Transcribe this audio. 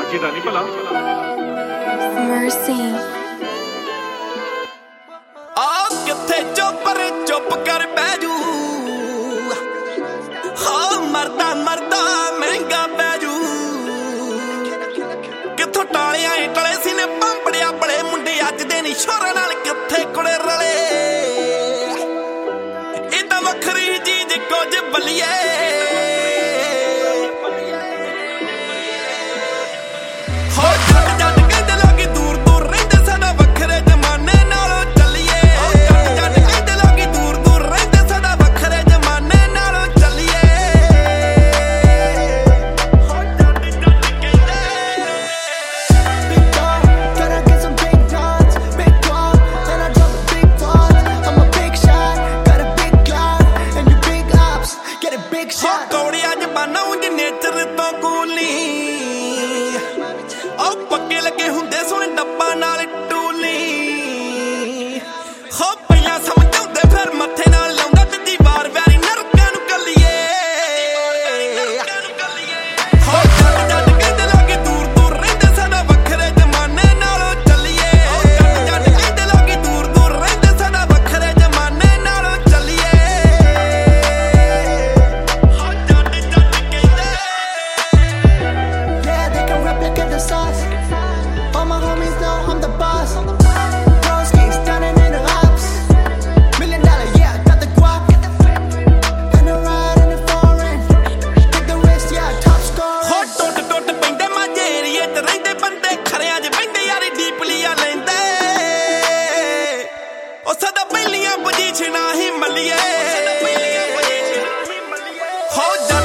ਮਰਜ਼ੀ ਦਾ ਨਹੀਂ ਭਲਾ Mercy ਆ ਕਿੱਥੇ ਚੁੱਪ ਕਰ ਬਹਿ ਜੂ ਹਾਂ ਮਰਦਾ ਮਹਿੰਗਾ ਪੈ ਜੂ ਕਿੱਥੋਂ ਟਾਲਿਆਂ ਟਲੇ ਸੀ ਨੇ ਪੰਪੜਿਆ ਬੜੇ ਮੁੰਡੇ ਅੱਜ ਦੇ ਨੀ ਸ਼ੋਰਾਂ ਨਾਲ ਕਿੱਥੇ ਕੁੜੇ ਰਲੇ ਇਹ ਤਾਂ ਵੱਖਰੀ ਚੀਜ਼ ਕੁਝ ਬਲੀਏ ਕੌੜਿਆ ਜਬਾਨਾ ਉਂਝ ਨੇਚਰ ਤੋਂ ਕੂਲੀ ਉਹ ਪੱਕੇ ਲੱਗੇ ਹੁੰਦੇ ਸੋਹਣੇ ਡੱਬਾ ਨਾਲ ਟੂਲੀ ਹੋ ਪਹਿਲਾਂ ਸਮਝਾਉਂਦੇ ਫਿਰ ਮੱਥੇ ਨਾਲ ਲਾਉਂਦਾ ਦੂਜੀ ਵਾਰ ਵੈਰੀ ਨਰਕਾਂ ਨੂੰ ਕੱਲੀਏ ਹੋ ਜੱਟ ਕਹਿੰਦੇ ਲੋਕੀ ਦੂਰ ਰਹਿੰਦੇ ਸਾਡਾ ਵੱਖਰੇ ਜ਼ਮਾਨੇ ਨਾਲੋਂ ਚੱਲੀਏ ਜੱਟ ਕਹਿੰਦੇ ਲੋਕੀ ਦੂਰ ਰਹਿੰਦੇ ਸਾਡਾ ਵੱਖਰੇ ਜ਼ਮਾਨੇ ਨਾਲੋਂ ਚੱਲੀਏ sauce. All my homies know I'm the boss. Broski's standing in the ops. $1 million, yeah, got the guap. And a ride in the foreign. Take the risk, yeah, top score. Hot टुट पैंदे माझे एरिए च रहिंदे बंदे खरियां च बहिंदे यारी डीपलियां लैंदे ओ सदा पहिलियां पोजीशनां ही मल्लिए हो